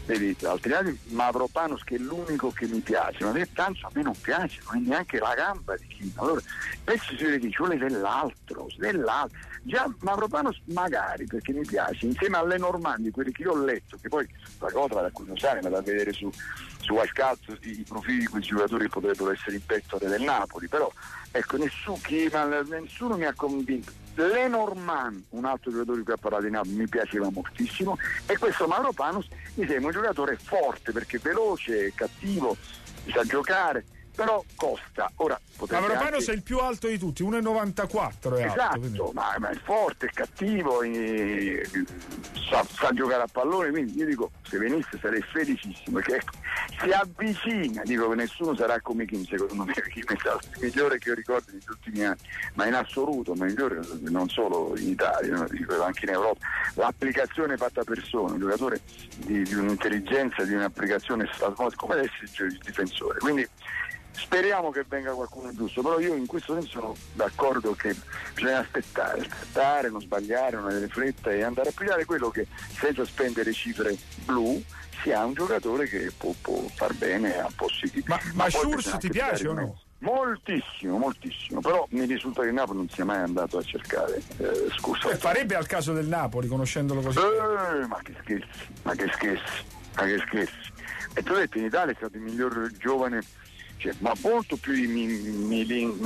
vedi, altri lati Mavropanos che è l'unico che mi piace, ma tanto a me non piace, non è neanche la gamba di Kim. Allora penso si vede che ci vuole dell'altro, dell'altro. Già Mavropanos magari, perché mi piace, insieme alle Normandi, quelli che io ho letto, che poi la cosa da cui non sai, ma da vedere su su Wildcats i profili di quei giocatori che potrebbero essere in petto del Napoli, però ecco, nessuno, nessuno mi ha convinto. Lenormand, un altro giocatore che ha parlato di Napoli, mi piaceva moltissimo, e questo Mavropanos mi sembra un giocatore forte perché veloce, cattivo, sa giocare, però costa. Ora Mavropanos anche... è il più alto di tutti, uno virgola novantaquattro è esatto, alto, quindi... ma, ma è forte, è cattivo, e, sa, sa giocare a pallone, quindi io dico, se venisse sarei felicissimo, perché ecco, si avvicina, dico che nessuno sarà come Kim, secondo me Kim è stato il migliore che io ricordo negli ultimi anni, ma in assoluto, ma migliore non solo in Italia, no? Dico, anche in Europa. L'applicazione fatta a persona, un giocatore di, di un'intelligenza, di un'applicazione come deve essere il difensore, quindi speriamo che venga qualcuno giusto, però io in questo senso sono d'accordo che bisogna aspettare, aspettare, non sbagliare, non avere fretta e andare a pigliare quello che senza spendere cifre blu si ha un giocatore che può, può far bene, ha possibilità. Ma, ma, ma Schurz ti piace o no? Moltissimo, moltissimo, però mi risulta che il Napoli non sia mai andato a cercare eh, scusa. Eh, farebbe al caso del Napoli, conoscendolo così. Eh, ma che scherzi, ma che scherzi, ma che scherzi. E tu hai detto in Italia è stato il miglior giovane, cioè, ma molto più di Milinkovic,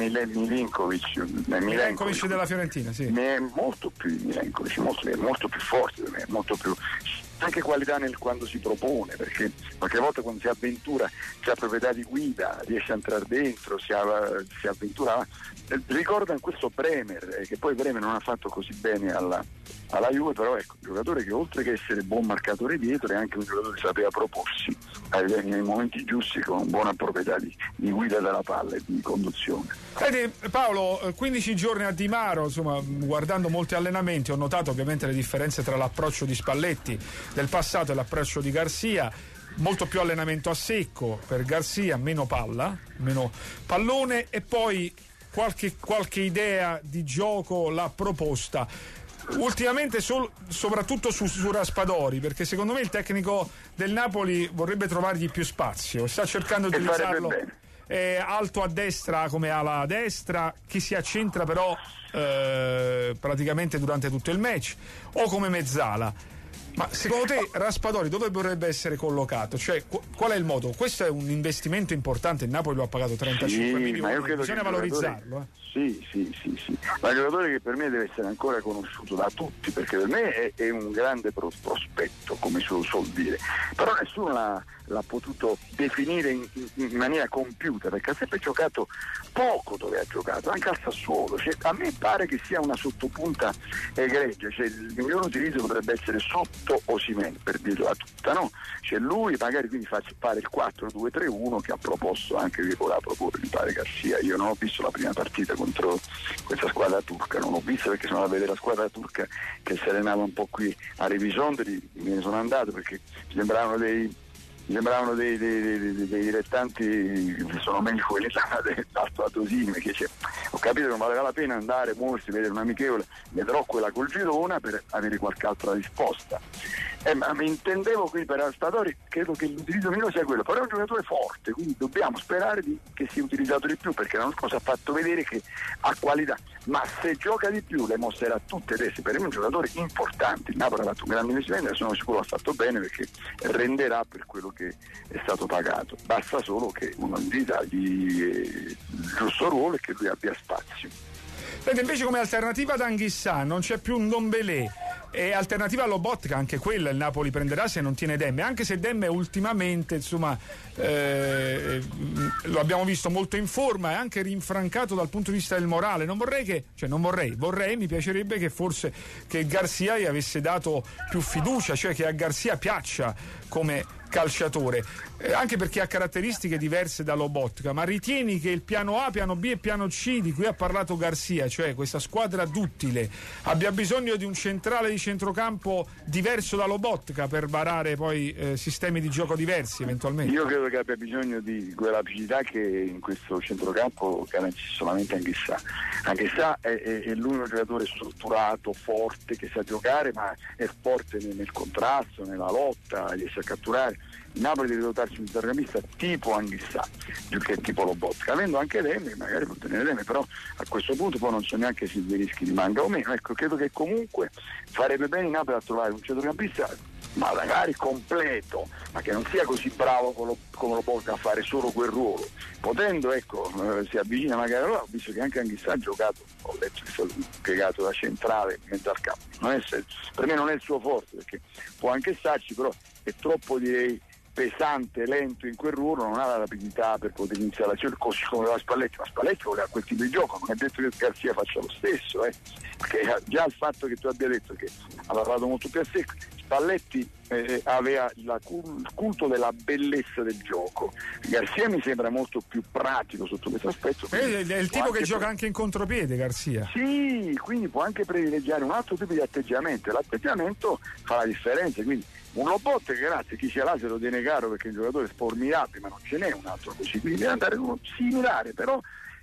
Milenkovic della Fiorentina, sì. Molto più di Milenkovic, molto, molto più forte, molto più anche qualità nel quando si propone, perché qualche volta quando si avventura si ha proprietà di guida, riesce a entrare dentro, si, ha, si avventura. Ricorda in questo Bremer, eh, che poi Bremer non ha fatto così bene alla, alla Juve, però ecco, un giocatore che oltre che essere buon marcatore dietro è anche un giocatore che sapeva proporsi nei momenti giusti con buona proprietà di, di guida della palla e di conduzione. Vedi Paolo, quindici giorni a Di Maro, insomma, guardando molti allenamenti ho notato ovviamente le differenze tra l'approccio di Spalletti del passato e l'approccio di Garcia. Molto più allenamento a secco per Garcia, meno palla, meno pallone, e poi qualche, qualche idea di gioco l'ha proposta ultimamente sol, soprattutto su, su Raspadori, perché secondo me il tecnico del Napoli vorrebbe trovargli più spazio, sta cercando di utilizzarlo eh, alto a destra come ala destra, che si accentra però eh, praticamente durante tutto il match, o come mezzala. Ma secondo te Raspadori dove dovrebbe essere collocato? Cioè, qual è il modo? Questo è un investimento importante, il Napoli lo ha pagato trentacinque sì, milioni, ma io credo bisogna che valorizzarlo. Eh. Sì, sì, sì, sì. Ma è un giocatore che per me deve essere ancora conosciuto da tutti, perché per me è, è un grande pro- prospetto, come si suol dire. Però nessuno l'ha, l'ha potuto definire in, in maniera compiuta, perché ha sempre giocato poco dove ha giocato, anche al Sassuolo. Cioè, a me pare che sia una sottopunta egregia, cioè, il miglior utilizzo potrebbe essere sotto Osimhen, per dirla tutta, no? Cioè lui magari quindi fa fare il quattro due tre uno che ha proposto anche che voleva proporre, mi pare, Garcia. Io non ho visto la prima partita contro questa squadra turca, non l'ho vista perché sono a vedere la squadra turca che si allenava un po' qui a Revisondri, me ne sono andato perché mi sembravano dei mi sembravano dei, dei, dei, dei dilettanti che sono meglio quelli dell'Alto Atosini, perché c'è, ho capito che non valeva la pena andare, muoversi, vedere un amichevole, vedrò quella col Girona per avere qualche altra risposta. Eh, ma mi intendevo qui per Raspadori, credo che l'utilizzo meno sia quello, però è un giocatore forte, quindi dobbiamo sperare di, che sia utilizzato di più, perché l'anno scorso ha fatto vedere che ha qualità, ma se gioca di più le mostrerà tutte adesso. Per me è un giocatore importante, il Napoli ha fatto un grande investimento e sono sicuro ha fatto bene, perché renderà per quello che è stato pagato, basta solo che uno gli dagli il giusto ruolo e che lui abbia spazio. Vede, invece come alternativa ad Anghissà non c'è più un Ndombélé, e alternativa a Lobotka, anche quella il Napoli prenderà se non tiene Demme, anche se Demme ultimamente insomma eh, lo abbiamo visto molto in forma e anche rinfrancato dal punto di vista del morale. Non vorrei che, cioè non vorrei, vorrei, mi piacerebbe che forse che Garcia gli avesse dato più fiducia, cioè che a Garcia piaccia come calciatore, eh, anche perché ha caratteristiche diverse da Lobotka. Ma ritieni che il piano A, piano B e piano C di cui ha parlato Garcia, cioè questa squadra duttile, abbia bisogno di un centrale di centrocampo diverso da Lobotka per varare poi eh, sistemi di gioco diversi eventualmente? Io credo che abbia bisogno di quella rapidità che in questo centrocampo garantisce solamente Anghissà. Anghissà è, è, è l'unico giocatore strutturato, forte, che sa giocare, ma è forte nel, nel contrasto, nella lotta, riesce a catturare. Il Napoli deve dotarsi di un centrocampista tipo Anghissà più che tipo Lobotka, avendo anche Demme, magari può tenere Demme, però a questo punto poi non so neanche se Zielinski rimanga o meno. Ecco, credo che comunque farebbe bene il Napoli a trovare un centrocampista ma magari completo, ma che non sia così bravo come lo, come lo porta a fare solo quel ruolo, potendo, ecco, eh, si avvicina magari allora, ho visto che anche Anghissà ha giocato, ho letto che è stato impiegato da centrale in mezzo al campo, non è, per me non è il suo forte, perché può anche starci, però è troppo, direi, pesante, lento in quel ruolo, non ha la rapidità per poter iniziare l'azione così come la Spalletti, ma Spalletti voleva quel tipo di gioco, non è detto che Garcia faccia lo stesso, eh. Perché già il fatto che tu abbia detto che ha parlato molto più a secco, Spalletti eh, aveva la, il culto della bellezza del gioco, Garcia mi sembra molto più pratico sotto questo aspetto. È, è il tipo che pre- gioca anche in contropiede, Garcia. Sì, quindi può anche privilegiare un altro tipo di atteggiamento, e l'atteggiamento fa la differenza, quindi un Lobotka, grazie, chi ce l'ha se lo tiene caro perché è un giocatore formidabile, ma non ce n'è un altro così, quindi deve andare uno similare, però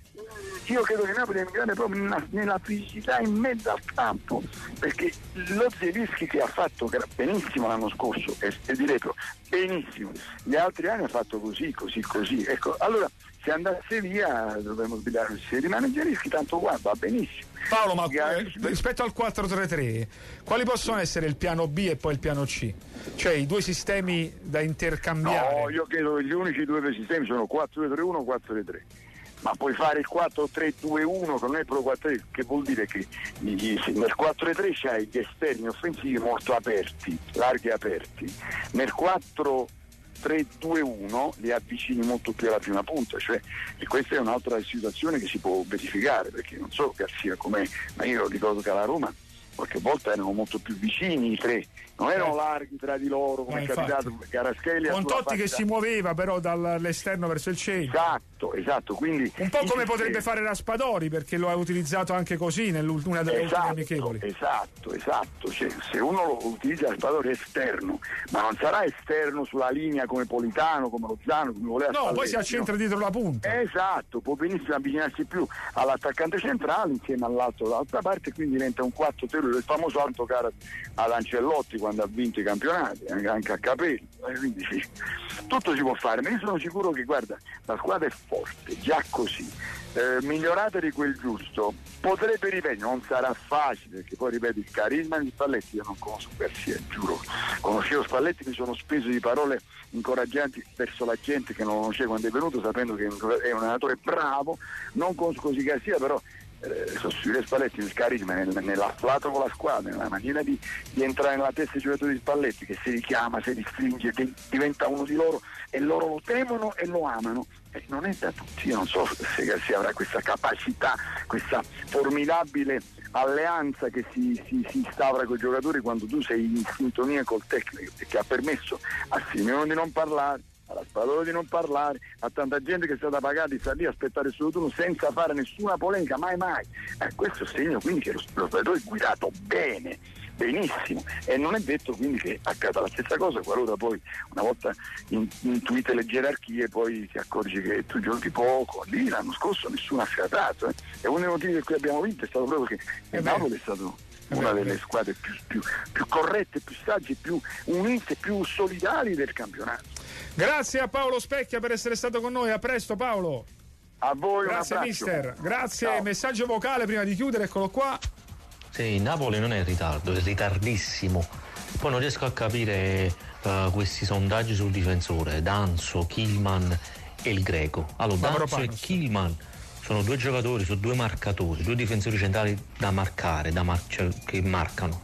io credo che Napoli deve andare proprio nella, nella fisicità in mezzo al campo, perché lo Zielinski, che ha fatto benissimo l'anno scorso, e, e direi proprio benissimo, gli altri anni ha fatto così, così, così, ecco, allora se andasse via dovremmo sbagliare, se rimane Zielinski tanto qua va benissimo. Paolo, ma eh, rispetto al quattro tre tre, quali possono essere il piano B e poi il piano C? Cioè i due sistemi da intercambiare? No, io credo che gli unici due sistemi sono quattro tre uno e quattro tre tre. Ma puoi fare il quattro tre due uno, che non è proprio quattro tre, che vuol dire che nel quattro tre c'hai gli esterni offensivi molto aperti, larghi e aperti. Nel quattro tre due uno li avvicini molto più alla prima punta, cioè, e questa è un'altra situazione che si può verificare, perché non so Garcia com'è, ma io ricordo che alla Roma qualche volta erano molto più vicini i tre, non erano larghi tra di loro come no, è capitato con Kvaratskhelia, con Totti che si muoveva però dall'esterno verso il centro. Esatto, esatto, quindi un po' come potrebbe fare Raspadori, perché lo ha utilizzato anche così nell'ultima delle esatto, ultime amichevoli. Esatto, esatto, cioè, se uno lo utilizza Raspadori esterno, ma non sarà esterno sulla linea come Politano, come Lozano, come voleva. No, Spalletti, poi si accentra no? dietro la punta. Esatto, può benissimo avvicinarsi più all'attaccante centrale insieme all'altro dall'altra parte, quindi diventa un quattro tre, il famoso autocar ad Ancelotti quando ha vinto i campionati, anche a Capelli, quindi sì, tutto si può fare, ma io sono sicuro che, guarda, la squadra è forte, già così, eh, migliorata di quel giusto, potrebbe ripetere, non sarà facile, perché poi ripeto, il carisma di Spalletti, io non conosco Garcia, giuro, conoscevo Spalletti, mi sono speso di parole incoraggianti verso la gente che non lo conosceva quando è venuto, sapendo che è un allenatore bravo, non conosco così Garcia, però Eh, sostituire Spalletti nel carisma, nel, nell'afflato con la squadra, nella maniera di, di entrare nella testa dei giocatori di Spalletti, che si richiama, si ristringe, di, diventa uno di loro e loro lo temono e lo amano, eh, non è da tutti. Io non so se Garcia avrà questa capacità, questa formidabile alleanza che si, si, si instaura con i giocatori quando tu sei in sintonia col tecnico, che ha permesso a Simeone di non parlare, alla Spadolo di non parlare, a tanta gente che è stata pagata di stare lì a aspettare il suo turno senza fare nessuna polemica, mai mai. Eh, questo è segno quindi che lo, lo Spadolo è guidato bene, benissimo, e non è detto quindi che accada la stessa cosa qualora poi una volta in, intuite le gerarchie poi ti accorgi che tu giochi poco. Lì l'anno scorso nessuno ha sfiatato, eh. E uno dei motivi per cui abbiamo vinto è stato proprio che il Napoli è stato una delle squadre più, più, più corrette, più sagge, più unite, più solidali del campionato. Grazie a Paolo Specchia per essere stato con noi, a presto Paolo. A voi. Grazie mister, grazie. Ciao. Messaggio vocale prima di chiudere, eccolo qua. Sì, Napoli non è in ritardo, è ritardissimo. Poi non riesco a capire uh, questi sondaggi sul difensore, Danso, Kilman e il Greco. Allora, Danso e Kilman sono due giocatori, sono due marcatori, due difensori centrali da marcare, da mar- cioè, che marcano.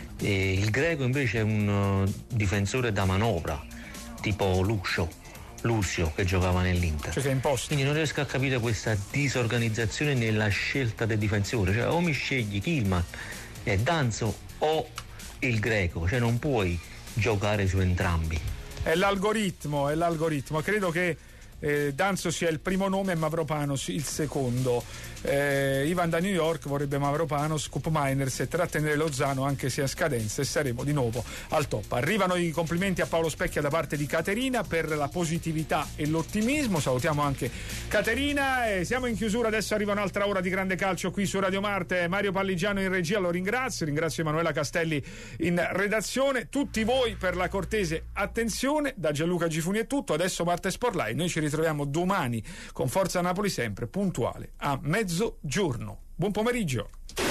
E il Greco invece è un uh, difensore da manovra, tipo Lucio, Lucio che giocava nell'Inter. Cioè, imposto. Quindi non riesco a capire questa disorganizzazione nella scelta del difensore, cioè o mi scegli Kilman e Danzo o il Greco, cioè non puoi giocare su entrambi. è l'algoritmo, è l'algoritmo. Credo che eh, Danzo sia il primo nome e Mavropanos il secondo. eh, Ivan da New York vorrebbe Mavropanos, Cup Miners e trattenere Lozano anche se a scadenza, e saremo di nuovo al top. Arrivano i complimenti a Paolo Specchia da parte di Caterina per la positività e l'ottimismo. Salutiamo anche Caterina e siamo in chiusura. Adesso arriva un'altra ora di grande calcio qui su Radio Marte. Mario Palligiano in regia, lo ringrazio, ringrazio Emanuela Castelli in redazione, tutti voi per la cortese attenzione. Da Gianluca Gifuni è tutto, adesso Marte Sport Live, noi ci ritroviamo domani con Forza Napoli sempre puntuale a mezzogiorno. Buon pomeriggio.